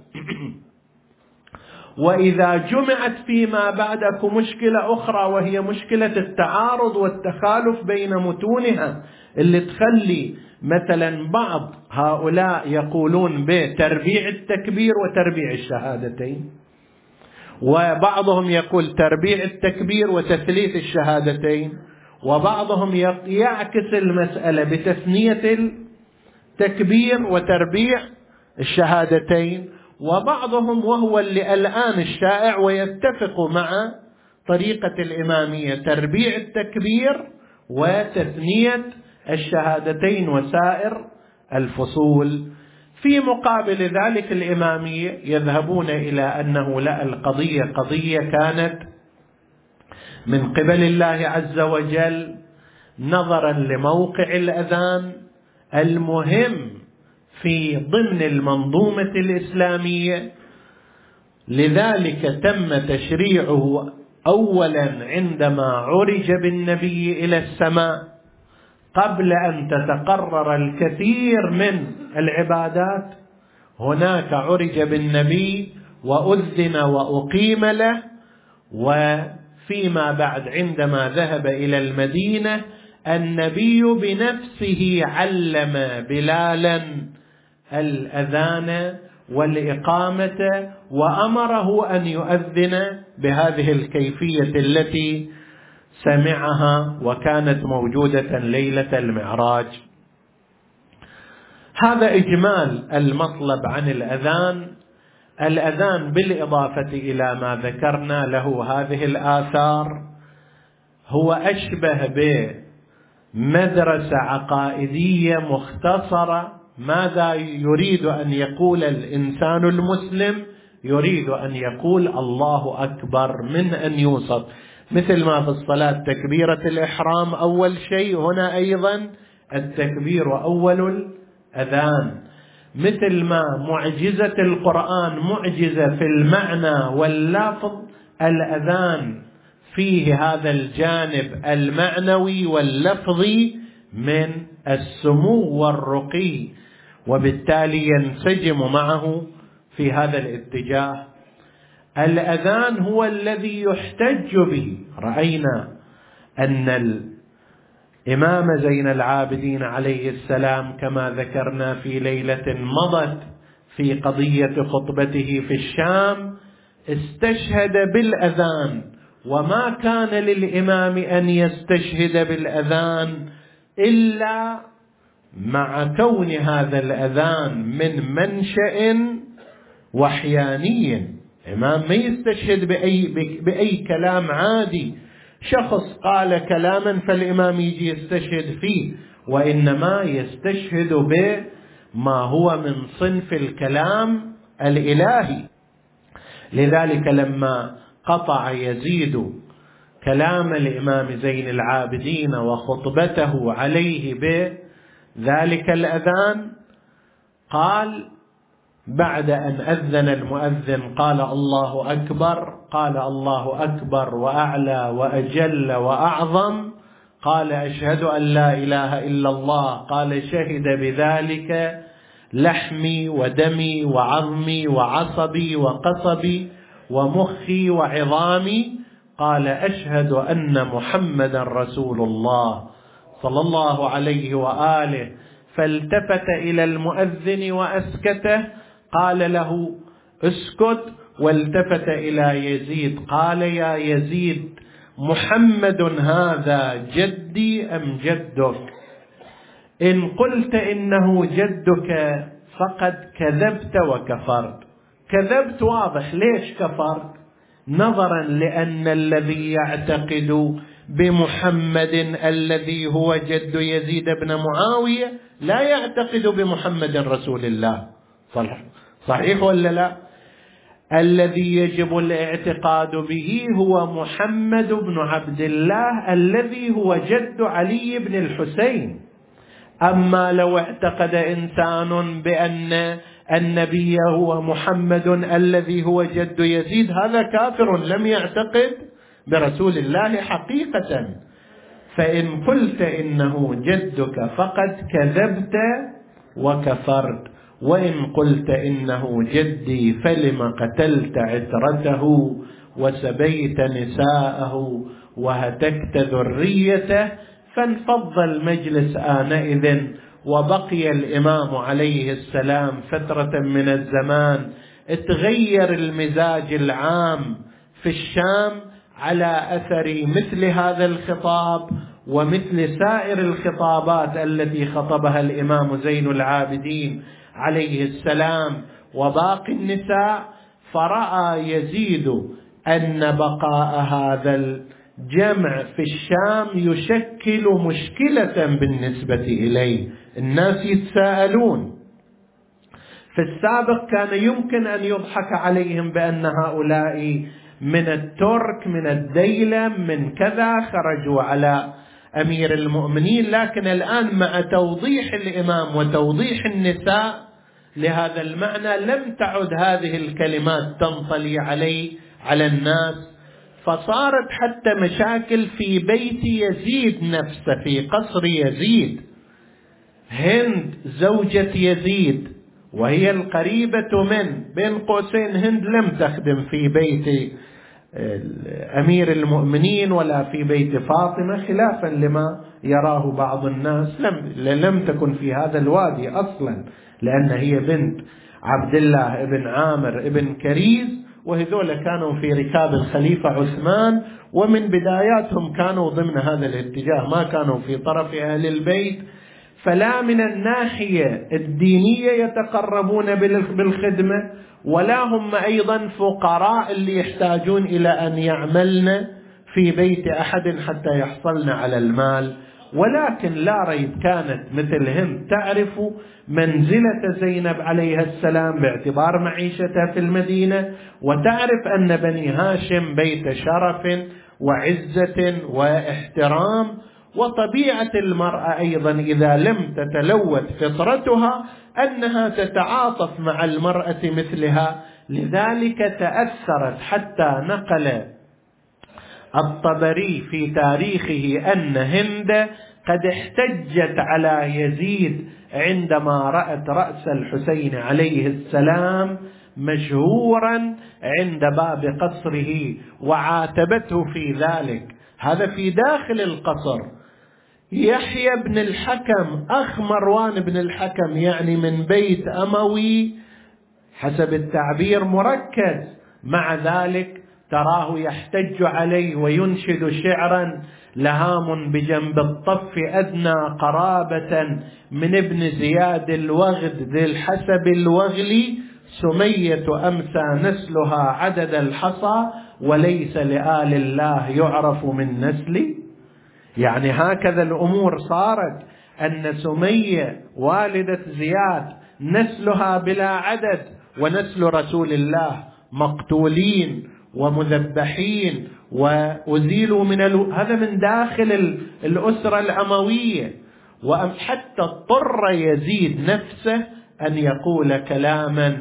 وإذا جمعت فيما بعدك مشكلة أخرى، وهي مشكلة التعارض والتخالف بين متونها، اللي تخلي مثلا بعض هؤلاء يقولون بتربيع التكبير وتربيع الشهادتين، وبعضهم يقول تربيع التكبير وتثليث الشهادتين، وبعضهم يعكس المسألة بتثنية التكبير وتربيع الشهادتين، وبعضهم وهو اللي الآن الشائع ويتفق مع طريقة الإمامية تربيع التكبير وتثنية الشهادتين وسائر الفصول. في مقابل ذلك الإمامية يذهبون إلى أنه لا، القضية قضية كانت من قبل الله عز وجل نظرا لموقع الأذان المهم في ضمن المنظومة الإسلامية، لذلك تم تشريعه أولا عندما عرج بالنبي إلى السماء، قبل أن تتقرر الكثير من العبادات. هناك عرج بالنبي وأذن وأقيم له، وفيما بعد عندما ذهب إلى المدينة النبي بنفسه علم بلالا الأذان والإقامة وأمره أن يؤذن بهذه الكيفية التي سمعها وكانت موجودة ليلة المعراج. هذا إجمال المطلب عن الأذان. الأذان بالإضافة إلى ما ذكرنا له هذه الآثار هو أشبه بمدرسة عقائدية مختصرة. ماذا يريد أن يقول الإنسان المسلم؟ يريد أن يقول الله أكبر من أن يوصف، مثل ما في الصلاة تكبيرة الإحرام أول شيء، هنا أيضا التكبير أول الأذان. مثل ما معجزة القرآن معجزة في المعنى واللفظ، الأذان فيه هذا الجانب المعنوي واللفظي من السمو والرقي، وبالتالي ينسجم معه في هذا الاتجاه. الأذان هو الذي يحتج به. رأينا أن الإمام زين العابدين عليه السلام كما ذكرنا في ليلة مضت في قضية خطبته في الشام استشهد بالأذان، وما كان للإمام أن يستشهد بالأذان إلا مع كون هذا الأذان من منشأ وحياني. الإمام ما يستشهد بأي كلام عادي، شخص قال كلاما فالإمام يجي يستشهد فيه، وإنما يستشهد بما هو من صنف الكلام الإلهي. لذلك لما قطع يزيد كلام الإمام زين العابدين وخطبته عليه بذلك الأذان، قال بعد أن أذن المؤذن قال الله أكبر، قال الله أكبر وأعلى وأجل وأعظم، قال أشهد أن لا إله إلا الله، قال شهد بذلك لحمي ودمي وعظمي وعصبي وقصبي ومخي وعظامي، قال أشهد أن محمد رسول الله صلى الله عليه وآله. فالتفت إلى المؤذن وأسكته، قال له اسكت، والتفت إلى يزيد قال يا يزيد محمد هذا جدي أم جدك؟ إن قلت إنه جدك فقد كذبت وكفرت. كذبت واضح، ليش كفرت؟ نظرا لأن الذي يعتقد بمحمد الذي هو جد يزيد بن معاوية لا يعتقد بمحمد رسول الله. صحيح ولا لا؟ الذي يجب الاعتقاد به هو محمد بن عبد الله الذي هو جد علي بن الحسين. أما لو اعتقد إنسان بأن النبي هو محمد الذي هو جد يزيد، هذا كافر لم يعتقد برسول الله حقيقة. فإن قلت إنه جدك فقد كذبت وكفرت، وإن قلت إنه جدي فلم قتلت عترته وسبيت نساءه وهتكت ذريته. فانفض المجلس آنئذ، وبقي الإمام عليه السلام فترة من الزمان. اتغير المزاج العام في الشام على أثر مثل هذا الخطاب ومثل سائر الخطابات التي خطبها الإمام زين العابدين عليه السلام وباقي النساء. فرأى يزيد أن بقاء هذا الجمع في الشام يشكل مشكلة بالنسبة إليه. الناس يتساءلون. في السابق كان يمكن أن يضحك عليهم بأن هؤلاء من الترك، من الديلم، من كذا، خرجوا على أمير المؤمنين. لكن الآن مع توضيح الإمام وتوضيح النساء لهذا المعنى لم تعد هذه الكلمات تنطلي على الناس. فصارت حتى مشاكل في بيت يزيد نفسه، في قصر يزيد. هند زوجة يزيد وهي القريبة من، بين قوسين هند لم تخدم في بيت أمير المؤمنين ولا في بيت فاطمة، خلافا لما يراه بعض الناس، لم تكن في هذا الوادي أصلا، لأن هي بنت عبد الله ابن عامر ابن كريز، وهذول كانوا في ركاب الخليفة عثمان، ومن بداياتهم كانوا ضمن هذا الاتجاه، ما كانوا في طرف أهل البيت. فلا من الناحية الدينية يتقربون بالخدمة، ولا هم أيضا فقراء اللي يحتاجون إلى أن يعملن في بيت أحد حتى يحصلن على المال. ولكن لا ريب كانت مثل هند تعرف منزلة زينب عليها السلام باعتبار معيشتها في المدينة، وتعرف أن بني هاشم بيت شرف وعزة واحترام. وطبيعة المرأة أيضا إذا لم تتلوث فطرتها أنها تتعاطف مع المرأة مثلها، لذلك تأثرت، حتى نقل الطبري في تاريخه أن هند قد احتجت على يزيد عندما رأت رأس الحسين عليه السلام مشهورا عند باب قصره، وعاتبته في ذلك. هذا في داخل القصر. يحيى بن الحكم أخ مروان بن الحكم، يعني من بيت أموي حسب التعبير مركز، مع ذلك تراه يحتج عليه وينشد شعرا: لهام بجنب الطف أدنى قرابة من ابن زياد الوغد ذي الحسب الوغلي، سمية أمسى نسلها عدد الحصى، وليس لآل الله يعرف من نسل. يعني هكذا الأمور صارت، أن سمية والدة زياد نسلها بلا عدد، ونسل رسول الله مقتولين ومذبحين وأزيلوا من هذا من داخل الأسرة الأموية. وحتى اضطر يزيد نفسه أن يقول كلاما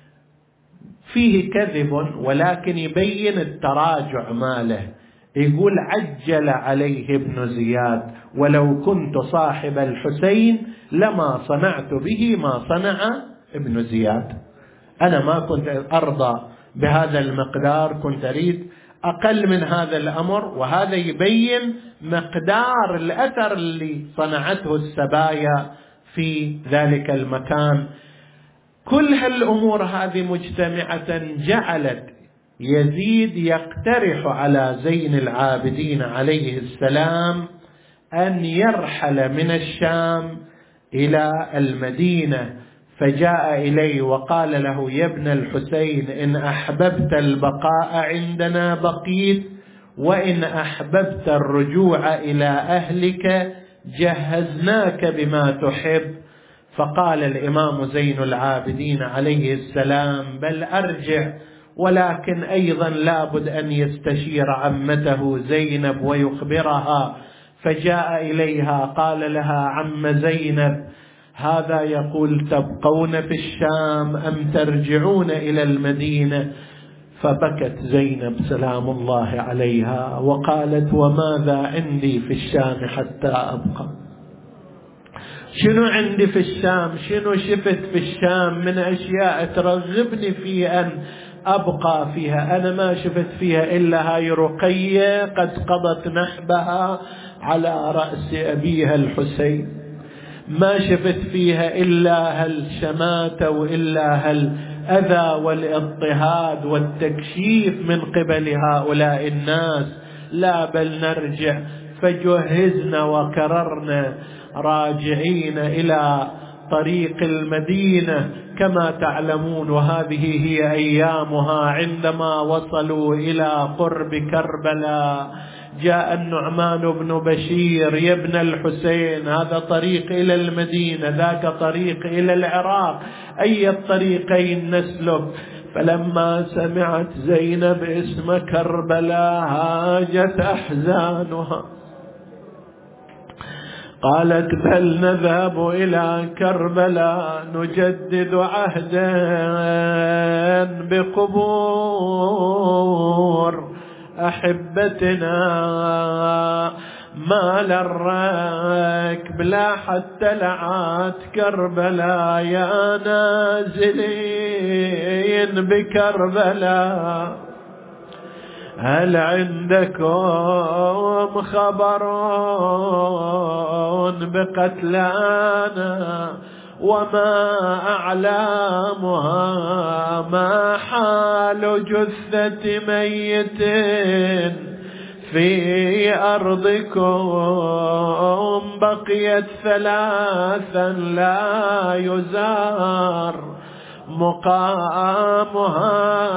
فيه كذب، ولكن يبين التراجع ماله. يقول: عجل عليه ابن زياد، ولو كنت صاحب الحسين لما صنعت به ما صنع ابن زياد. أنا ما كنت أرضى بهذا المقدار، كنت أريد أقل من هذا الأمر. وهذا يبين مقدار الأثر اللي صنعته السبايا في ذلك المكان. كل هالأمور هذه مجتمعة جعلت يزيد يقترح على زين العابدين عليه السلام أن يرحل من الشام إلى المدينة. فجاء إليه وقال له: يا ابن الحسين، إن أحببت البقاء عندنا بقيت، وإن أحببت الرجوع إلى أهلك جهزناك بما تحب. فقال الإمام زين العابدين عليه السلام: بل أرجع، ولكن أيضا لابد أن يستشير عمته زينب ويخبرها. فجاء إليها قال لها: عم زينب، هذا يقول تبقون في الشام أم ترجعون إلى المدينة؟ فبكت زينب سلام الله عليها وقالت: وماذا عندي في الشام حتى أبقى؟ شنو عندي في الشام؟ شنو شفت في الشام من أشياء ترغبني في أن أبقى فيها؟ أنا ما شفت فيها إلا هاي رقية قد قضت نحبها على رأس أبيها الحسين، ما شفت فيها إلا هالشماتة وإلا هالأذى والاضطهاد والتكشيف من قبل هؤلاء الناس. لا، بل نرجع. فجهزنا وكررنا راجعين إلى طريق المدينة كما تعلمون. وهذه هي أيامها. عندما وصلوا إلى قرب كربلاء جاء النعمان بن بشير: يا ابن الحسين، هذا طريق إلى المدينة، ذاك طريق إلى العراق، أي الطريقين نسلك؟ فلما سمعت زينب اسم كربلاء هاجت أحزانها، قالت: بل نذهب إلى كربلاء نجدد عهدا بقبور أحبتنا، ما للركب لا حتى لعات كربلاء، يا نازلين بكربلاء هل عندكم خبر بقتلانا وما أعلامها؟ ما حال جثة ميت في أرضكم بقيت 3 لا يزار مقامها؟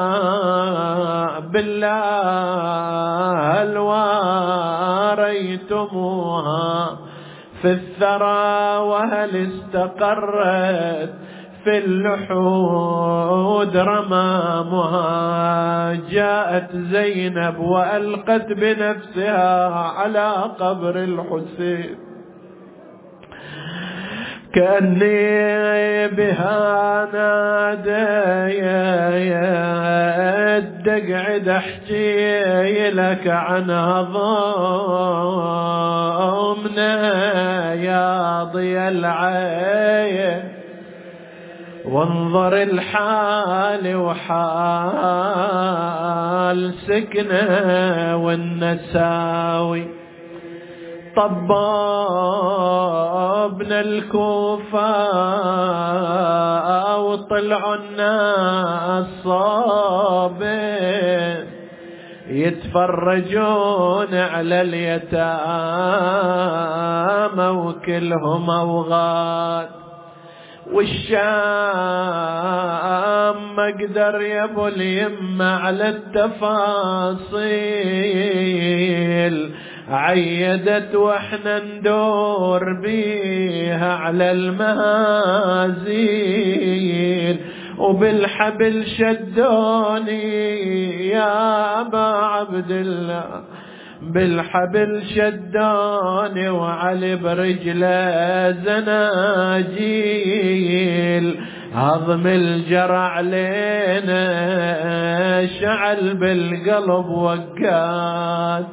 بالله هل واريتموها في الثرى وهل استقرت في اللحود رمامها؟ جاءت زينب وألقت بنفسها على قبر الحسين كأني بها ناديت اقعد احكي لك عن هضمنا يا ضي العين وانظر الحال وحال سكنه والنساوي. طبابنا الكوفة وطلعوا الناس صابين يتفرجون على اليتامى وكلهم أوغاد. والشام ما قدر يبو اليمة على التفاصيل عيدت واحنا ندور بيها على المهازيل وبالحبل شدوني يا أبا عبد الله بالحبل شدوني وعلي برجله زناجيل هضم الجرع لينا شعل بالقلب وقاد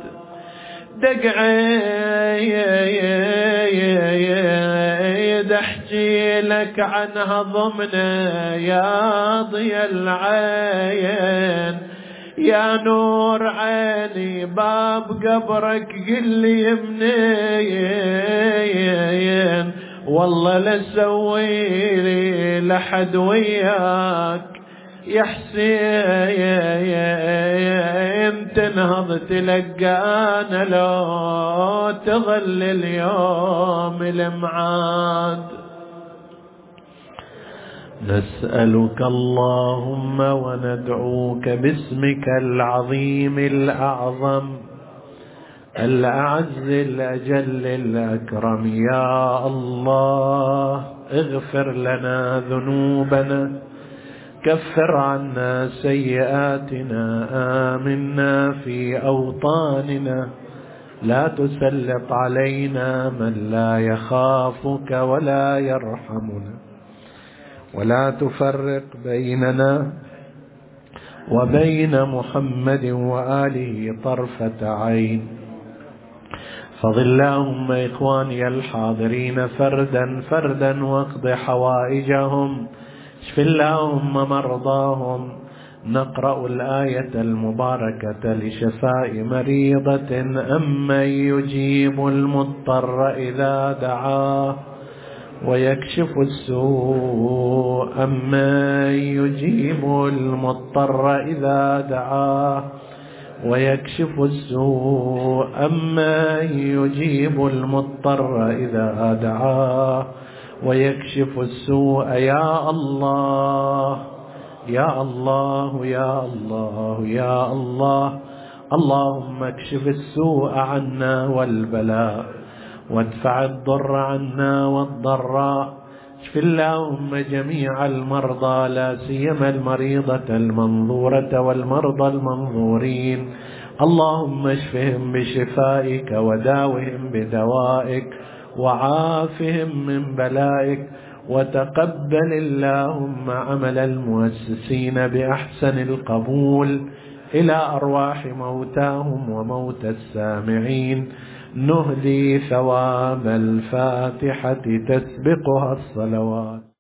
دقعيد احكي لك عن هضمنا يا ضي العين يا نور عيني باب قبرك قل لي منين والله لسوي لي لحد وياك يا حسين تنهض تلقانا لو تظل اليوم المعاد. نسألك اللهم وندعوك باسمك العظيم الأعظم الأعز الأجل الأكرم يا الله اغفر لنا ذنوبنا كفر عنا سيئاتنا آمنا في أوطاننا لا تسلط علينا من لا يخافك ولا يرحمنا ولا تفرق بيننا وبين محمد وآله طرفة عين. فضل اللهم إخواني الحاضرين فردا فردا واقض حوائجهم اشف اللهم مرضاهم. نقرأ الآية المباركة لشفاء مريضة أمن يجيب المضطر إذا دعاه ويكشف السوء أمن يجيب المضطر إذا دعاه ويكشف السوء أمن يجيب المضطر إذا دعاه ويكشف السوء يا الله يا الله يا الله يا الله. اللهم اكشف السوء عنا والبلاء وادفع الضر عنا والضراء. اشف اللهم جميع المرضى لا سيما المريضة المنظورة والمرضى المنظورين. اللهم اشفهم بشفائك وداوهم بدوائك وعافهم من بلائك وتقبل اللهم عمل المؤسسين بأحسن القبول إلى أرواح موتاهم وموتى السامعين. نهدي ثواب الفاتحة تسبقها الصلوات.